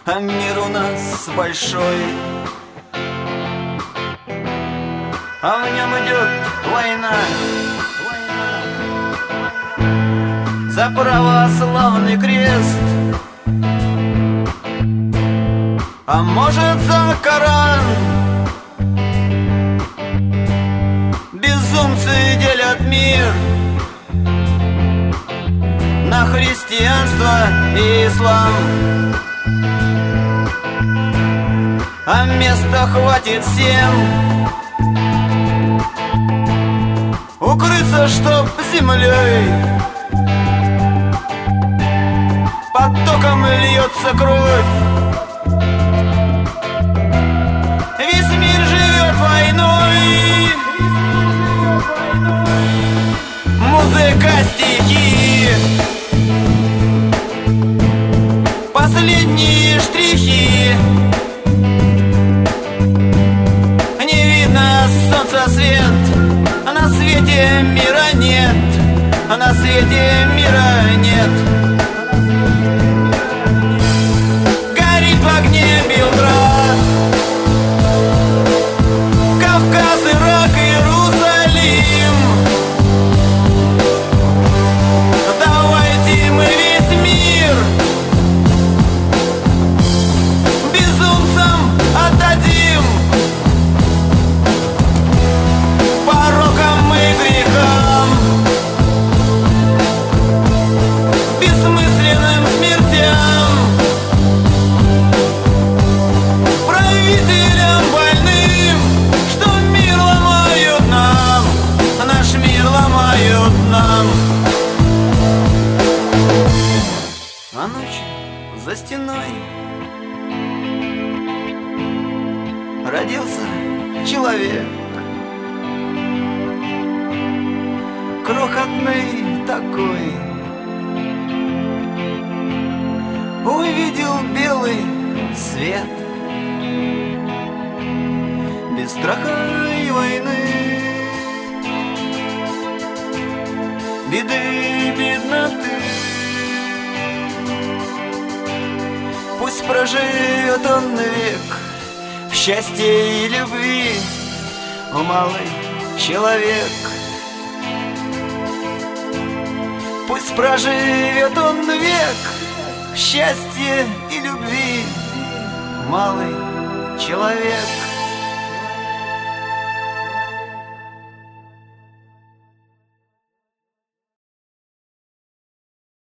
а мир у нас большой, а в нем идет война за православный крест, а может за Коран. Безумцы делят мир на христианство и ислам, а места хватит всем укрыться, чтоб землей потоком льется кровь. Весь мир живет войной, музыка, стихи, последние штрихи. Не видно солнца свет, а на свете мира нет, а на свете мира нет. Горит в огне Белград, Кавказ, Ирак, Иерусалим. Давайте мы весь мир безумцам отдадим, порокам и грехам, бессмысленным смертям, правителям больным, что мир ломают нам, наш мир ломают нам. А ночью за стеной родился человек, крохотный такой, увидел белый свет, без страха и войны, беды, бедноты. Пусть проживет он век в счастье и любви, о малый человек. Пусть проживет он век в счастье и любви, малый человек.